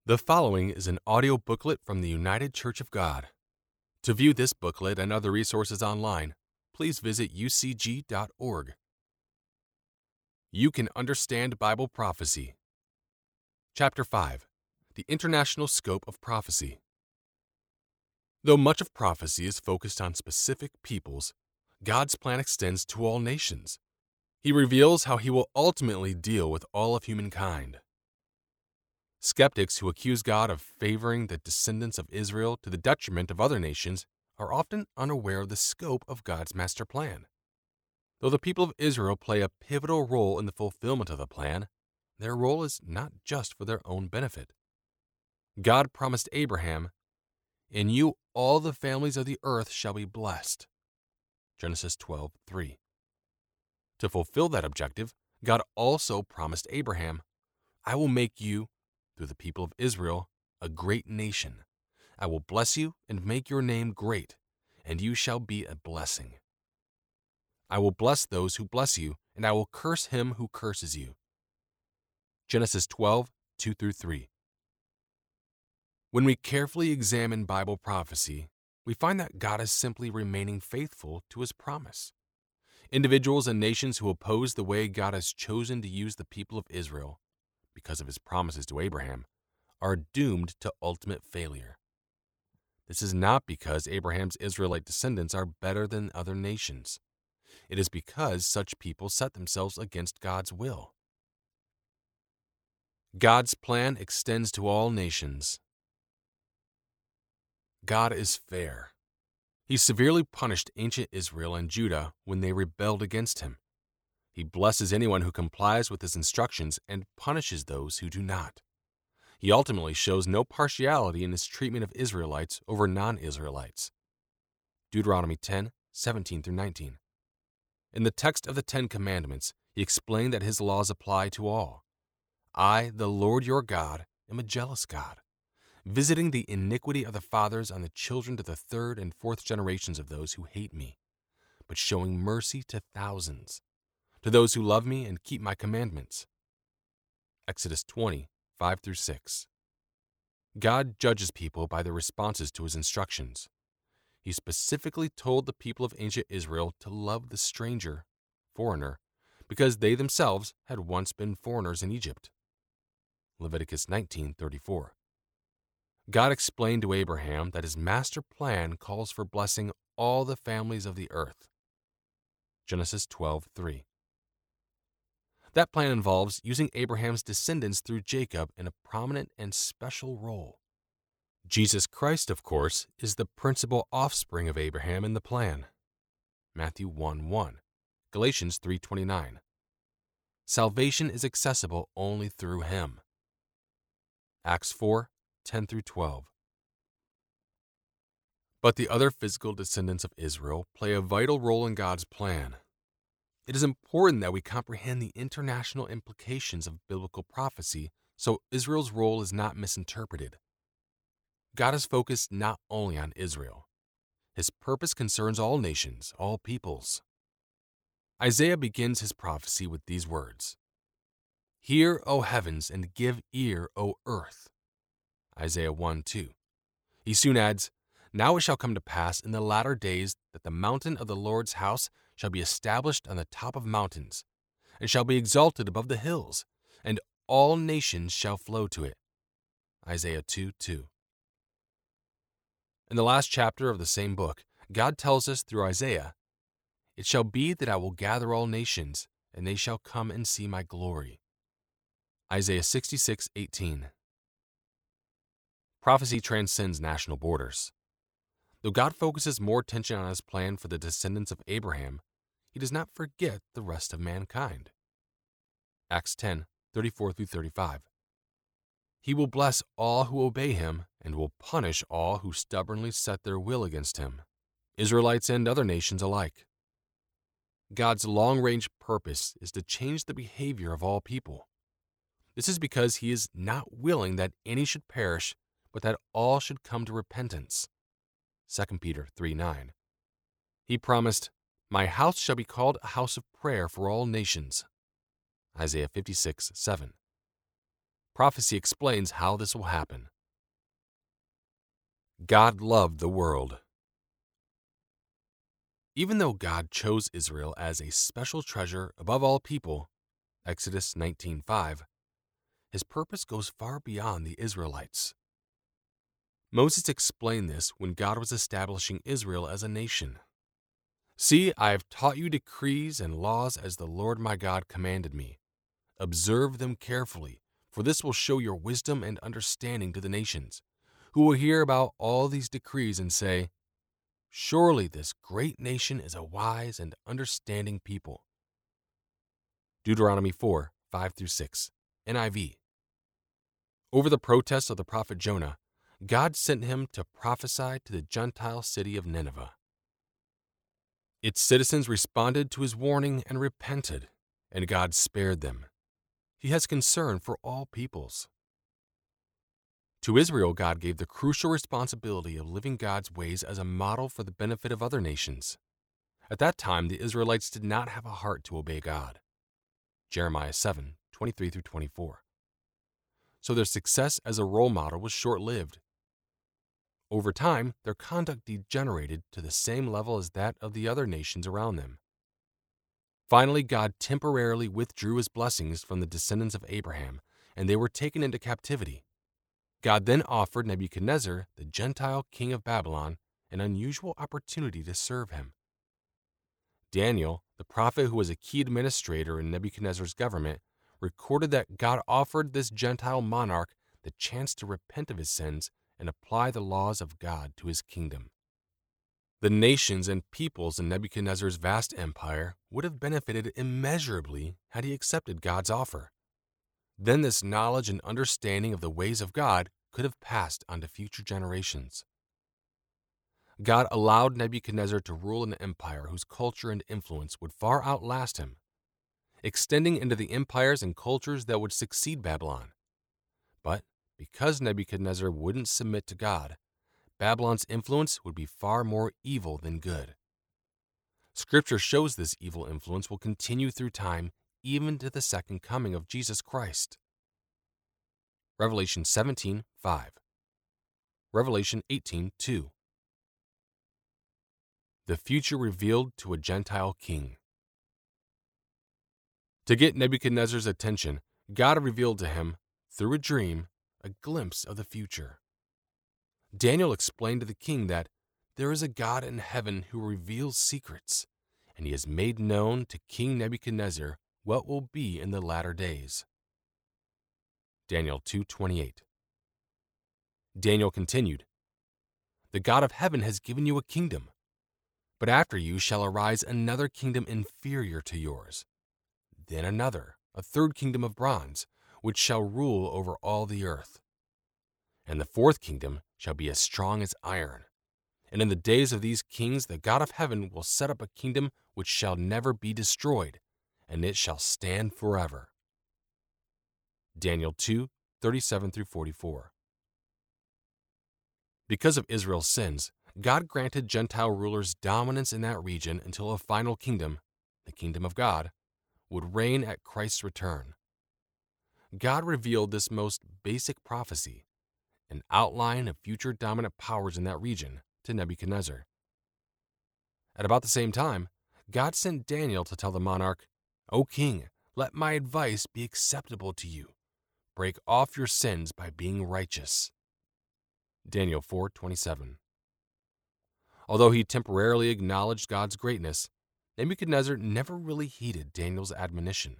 The following is an audio booklet from the United Church of God. To view this booklet and other resources online, please visit ucg.org. You can understand Bible prophecy. Chapter 5. The International Scope of Prophecy. Though much of prophecy is focused on specific peoples, God's plan extends to all nations. He reveals how He will ultimately deal with all of humankind. Skeptics who accuse God of favoring the descendants of Israel to the detriment of other nations are often unaware of the scope of God's master plan. Though the people of Israel play a pivotal role in the fulfillment of the plan, their role is not just for their own benefit. God promised Abraham, "In you all the families of the earth shall be blessed." Genesis 12:3. To fulfill that objective, God also promised Abraham, "I will make you, through the people of Israel, a great nation. I will bless you and make your name great, and you shall be a blessing. I will bless those who bless you, and I will curse him who curses you." Genesis 12:2-3. When we carefully examine Bible prophecy, we find that God is simply remaining faithful to His promise. Individuals and nations who oppose the way God has chosen to use the people of Israel, because of His promises to Abraham, are doomed to ultimate failure. This is not because Abraham's Israelite descendants are better than other nations. It is because such people set themselves against God's will. God's plan extends to all nations. God is fair. He severely punished ancient Israel and Judah when they rebelled against Him. He blesses anyone who complies with His instructions and punishes those who do not. He ultimately shows no partiality in His treatment of Israelites over non-Israelites. Deuteronomy 10:17-19. In the text of the Ten Commandments, He explained that His laws apply to all. "I, the Lord your God, am a jealous God, visiting the iniquity of the fathers on the children to the third and fourth generations of those who hate me, but showing mercy to thousands, to those who love me and keep my commandments." Exodus 20:5-6. God judges people by their responses to His instructions. He specifically told the people of ancient Israel to love the stranger, foreigner, because they themselves had once been foreigners in Egypt. Leviticus 19:34. God explained to Abraham that His master plan calls for blessing all the families of the earth. Genesis 12:3. That plan involves using Abraham's descendants through Jacob in a prominent and special role. Jesus Christ, of course, is the principal offspring of Abraham in the plan. Matthew 1:1, Galatians 3:29. Salvation is accessible only through Him. Acts 4:10-12. But the other physical descendants of Israel play a vital role in God's plan. It is important that we comprehend the international implications of biblical prophecy so Israel's role is not misinterpreted. God is focused not only on Israel. His purpose concerns all nations, all peoples. Isaiah begins his prophecy with these words: "Hear, O heavens, and give ear, O earth." Isaiah 1:2. He soon adds, "Now it shall come to pass in the latter days that the mountain of the Lord's house shall be established on the top of mountains, and shall be exalted above the hills, and all nations shall flow to it." Isaiah 2:2. In the last chapter of the same book, God tells us through Isaiah, "It shall be that I will gather all nations, and they shall come and see my glory." Isaiah 66:18. Prophecy transcends national borders. Though God focuses more attention on His plan for the descendants of Abraham, He does not forget the rest of mankind. Acts 10:34-35. He will bless all who obey Him and will punish all who stubbornly set their will against Him, Israelites and other nations alike. God's long-range purpose is to change the behavior of all people. This is because He is not willing that any should perish, but that all should come to repentance. 2 Peter 3:9. He promised, "My house shall be called a house of prayer for all nations." Isaiah 56:7. Prophecy explains how this will happen. God loved the world. Even though God chose Israel as a special treasure above all people, Exodus 19:5, his purpose goes far beyond the Israelites. Moses explained this when God was establishing Israel as a nation. See, I have taught you decrees and laws as the Lord my God commanded me. Observe them carefully, for this will show your wisdom and understanding to the nations, who will hear about all these decrees and say, surely this great nation is a wise and understanding people. Deuteronomy 4:5-6, NIV. Over the protests of the prophet Jonah, God sent him to prophesy to the Gentile city of Nineveh. Its citizens responded to his warning and repented, and God spared them. He has concern for all peoples. To Israel, God gave the crucial responsibility of living God's ways as a model for the benefit of other nations. At that time, the Israelites did not have a heart to obey God. Jeremiah 7:23-24. So their success as a role model was short-lived. Over time, their conduct degenerated to the same level as that of the other nations around them. Finally, God temporarily withdrew his blessings from the descendants of Abraham, and they were taken into captivity. God then offered Nebuchadnezzar, the Gentile king of Babylon, an unusual opportunity to serve him. Daniel, the prophet who was a key administrator in Nebuchadnezzar's government, recorded that God offered this Gentile monarch the chance to repent of his sins and apply the laws of God to his kingdom. The nations and peoples in Nebuchadnezzar's vast empire would have benefited immeasurably had he accepted God's offer. Then this knowledge and understanding of the ways of God could have passed on to future generations. God allowed Nebuchadnezzar to rule an empire whose culture and influence would far outlast him, extending into the empires and cultures that would succeed Babylon. But because Nebuchadnezzar wouldn't submit to God, Babylon's influence would be far more evil than good. Scripture shows this evil influence will continue through time, even to the second coming of Jesus Christ. Revelation 17:5. Revelation 18:2. The future revealed to a Gentile king. To get Nebuchadnezzar's attention, God revealed to him, through a dream, a glimpse of the future. Daniel explained to the king that there is a God in heaven who reveals secrets, and he has made known to King Nebuchadnezzar what will be in the latter days. Daniel 2:28. Daniel continued, the God of heaven has given you a kingdom, but after you shall arise another kingdom inferior to yours, then another, a third kingdom of bronze, which shall rule over all the earth. And the fourth kingdom shall be as strong as iron. And in the days of these kings the God of heaven will set up a kingdom which shall never be destroyed, and it shall stand forever. Daniel 2:37-44. Because of Israel's sins, God granted Gentile rulers dominance in that region until a final kingdom, the kingdom of God, would reign at Christ's return. God revealed this most basic prophecy, an outline of future dominant powers in that region, to Nebuchadnezzar. At about the same time, God sent Daniel to tell the monarch, O king, let my advice be acceptable to you. Break off your sins by being righteous. Daniel 4:27. Although he temporarily acknowledged God's greatness, Nebuchadnezzar never really heeded Daniel's admonition.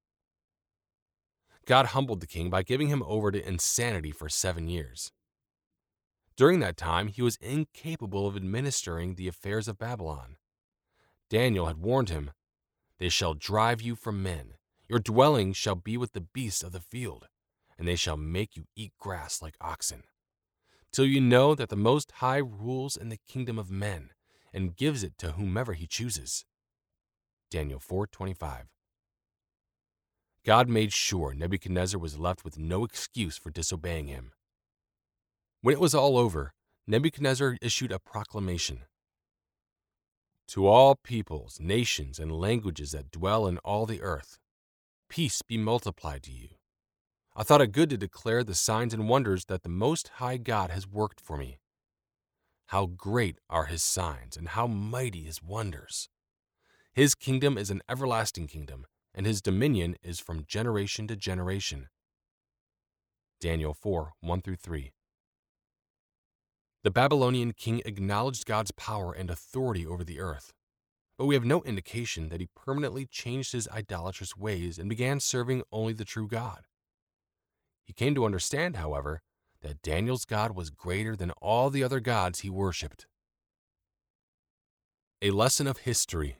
God humbled the king by giving him over to insanity for 7 years. During that time, he was incapable of administering the affairs of Babylon. Daniel had warned him, they shall drive you from men. Your dwelling shall be with the beasts of the field, and they shall make you eat grass like oxen, till you know that the Most High rules in the kingdom of men and gives it to whomever he chooses. Daniel 4:25. God made sure Nebuchadnezzar was left with no excuse for disobeying him. When it was all over, Nebuchadnezzar issued a proclamation. To all peoples, nations, and languages that dwell in all the earth, peace be multiplied to you. I thought it good to declare the signs and wonders that the Most High God has worked for me. How great are his signs, and how mighty his wonders! His kingdom is an everlasting kingdom, and his dominion is from generation to generation. Daniel 4, 1-3. The Babylonian king acknowledged God's power and authority over the earth, but we have no indication that he permanently changed his idolatrous ways and began serving only the true God. He came to understand, however, that Daniel's God was greater than all the other gods he worshipped. A lesson of history.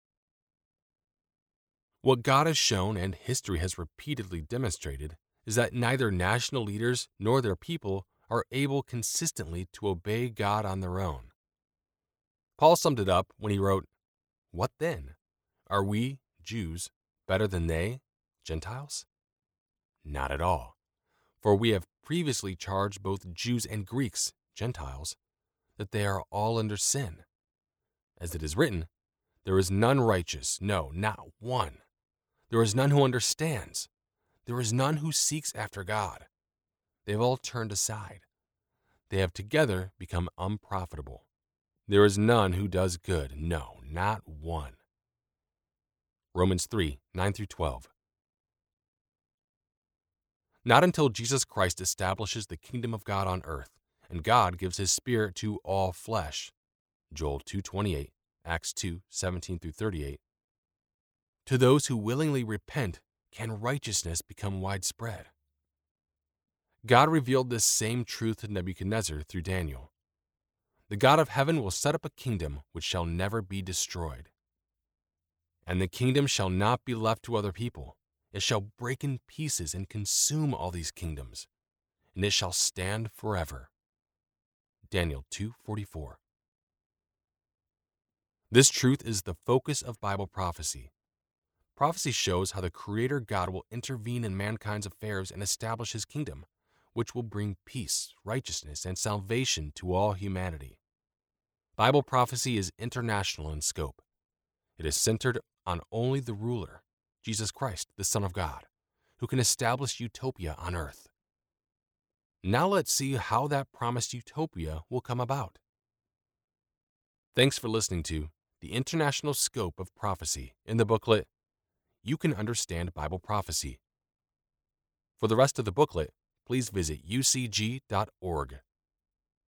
What God has shown and history has repeatedly demonstrated is that neither national leaders nor their people are able consistently to obey God on their own. Paul summed it up when he wrote, "What then? Are we, Jews, better than they, Gentiles? Not at all. For we have previously charged both Jews and Greeks, Gentiles, that they are all under sin. As it is written, there is none righteous, no, not one. There is none who understands. There is none who seeks after God. They have all turned aside. They have together become unprofitable. There is none who does good, no, not one." Romans 3, 9-12. Not until Jesus Christ establishes the kingdom of God on earth, and God gives his Spirit to all flesh, Joel 2:28, Acts 2:17-38, to those who willingly repent, can righteousness become widespread. God revealed this same truth to Nebuchadnezzar through Daniel. The God of heaven will set up a kingdom which shall never be destroyed. And the kingdom shall not be left to other people. It shall break in pieces and consume all these kingdoms, and it shall stand forever. Daniel 2:44. This truth is the focus of Bible prophecy. Prophecy shows how the Creator God will intervene in mankind's affairs and establish his kingdom, which will bring peace, righteousness, and salvation to all humanity. Bible prophecy is international in scope. It is centered on only the ruler, Jesus Christ, the Son of God, who can establish utopia on earth. Now let's see how that promised utopia will come about. Thanks for listening to The International Scope of Prophecy in the booklet, You Can Understand Bible Prophecy. For the rest of the booklet, please visit ucg.org.